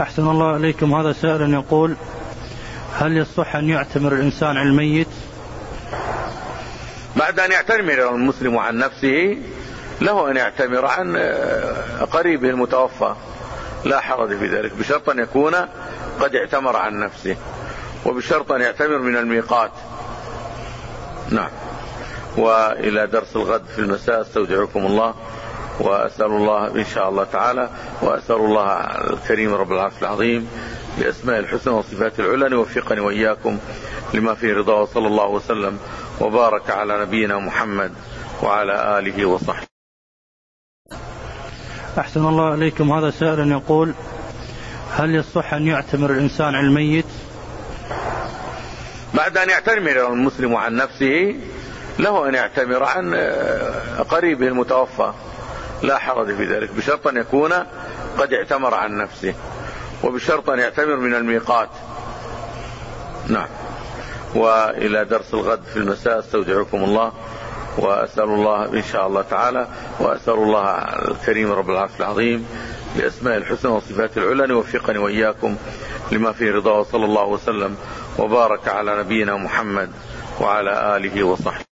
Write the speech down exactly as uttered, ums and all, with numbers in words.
أحسن الله إليكم. هذا سائل يقول: هل يصح أن يعتمر الإنسان عن الميت؟ بعد أن يعتمر المسلم عن نفسه له أن يعتمر عن قريبه المتوفى، لا حرج في ذلك، بشرط أن يكون قد اعتمر عن نفسه، وبشرط أن يعتمر من الميقات. نعم. وإلى درس الغد في المساء، استودعكم الله، وأسأل الله إن شاء الله تعالى، وأسأل الله الكريم رب العرش العظيم بأسماء الحسنى وصفات العلى أن يوفقني وإياكم لما فيه رضا، وصلى الله وسلم وبارك على نبينا محمد وعلى آله وصحبه. أحسن الله إليكم. هذا سائل يقول: هل يصح أن يعتمر الإنسان عن الميت؟ بعد أن يعتمر المسلم عن نفسه له أن يعتمر عن قريبه المتوفى، لا حرج في ذلك، بشرط أن يكون قد اعتمر عن نفسه، وبشرط أن يعتمر من الميقات. نعم. وإلى درس الغد في المساء، استودعكم الله، وأسأل الله إن شاء الله تعالى، وأسأل الله الكريم رب العرش العظيم بأسماء الحسنى وصفات العلى أن يوفقني وإياكم لما فيه رضا، وصلى الله وسلم وبارك على نبينا محمد وعلى آله وصحبه.